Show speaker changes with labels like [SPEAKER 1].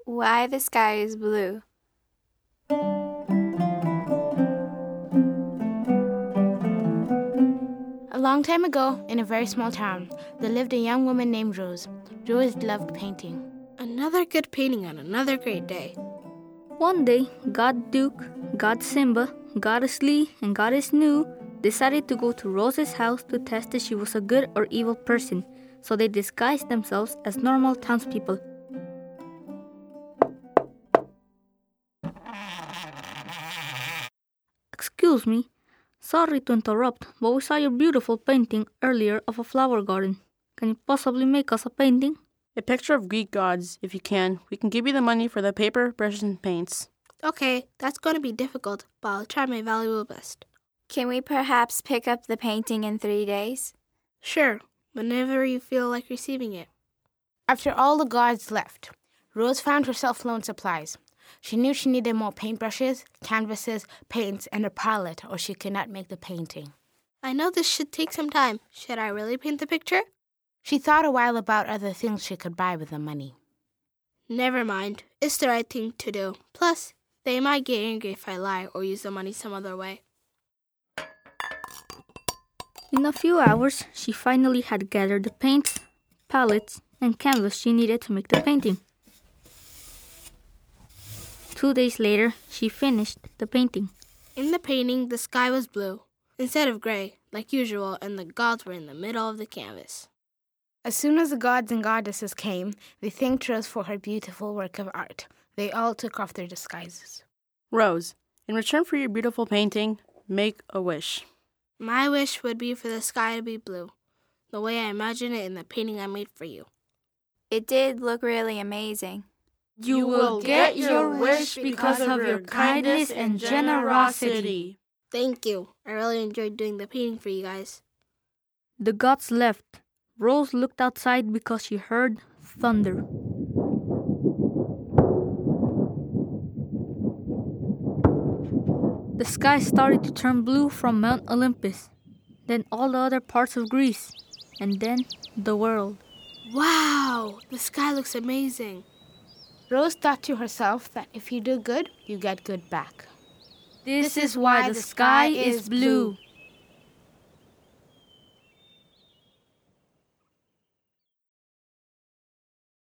[SPEAKER 1] Why the sky is blue.
[SPEAKER 2] A long time ago, in a very small town, there lived a young woman named Rose. Rose loved painting.
[SPEAKER 3] Another good painting on another great day.
[SPEAKER 4] One day, God Duke, God Simba, Goddess Lee, and Goddess Nu decided to go to Rose's house to test if she was a good or evil person, so they disguised themselves as normal townspeople. Excuse me, sorry to interrupt, but we saw your beautiful painting earlier of a flower garden. Can you possibly make us a painting?
[SPEAKER 5] A picture of Greek gods, if you can. We can give you the money for the paper, brushes, and paints.
[SPEAKER 3] Okay, that's going to be difficult, but I'll try my valuable best.
[SPEAKER 1] Can we perhaps pick up the painting in 3 days?
[SPEAKER 3] Sure, whenever you feel like receiving it.
[SPEAKER 2] After all the gods left, Rose found herself low on supplies. She knew she needed more paintbrushes, canvases, paints, and a palette, or she could not make the painting.
[SPEAKER 3] I know this should take some time. Should I really paint the picture?
[SPEAKER 2] She thought a while about other things she could buy with the money.
[SPEAKER 3] Never mind. It's the right thing to do. Plus, they might get angry if I lie or use the money some other way.
[SPEAKER 4] In a few hours, she finally had gathered the paints, palettes, and canvas she needed to make the painting. 2 days later, she finished the painting.
[SPEAKER 3] In the painting, the sky was blue instead of gray, like usual, and the gods were in the middle of the canvas.
[SPEAKER 2] As soon as the gods and goddesses came, they thanked Rose for her beautiful work of art. They all took off their disguises.
[SPEAKER 5] Rose, in return for your beautiful painting, make a wish.
[SPEAKER 3] My wish would be for the sky to be blue, the way I imagine it in the painting I made for you.
[SPEAKER 1] It did look really amazing.
[SPEAKER 4] You will get your wish because of your kindness and generosity.
[SPEAKER 3] Thank you. I really enjoyed doing the painting for you guys.
[SPEAKER 4] The gods left. Rose looked outside because she heard thunder. The sky started to turn blue from Mount Olympus, then all the other parts of Greece, and then the world.
[SPEAKER 3] Wow! The sky looks amazing.
[SPEAKER 2] Rose thought to herself that if you do good, you get good back.
[SPEAKER 4] This is why the sky is blue.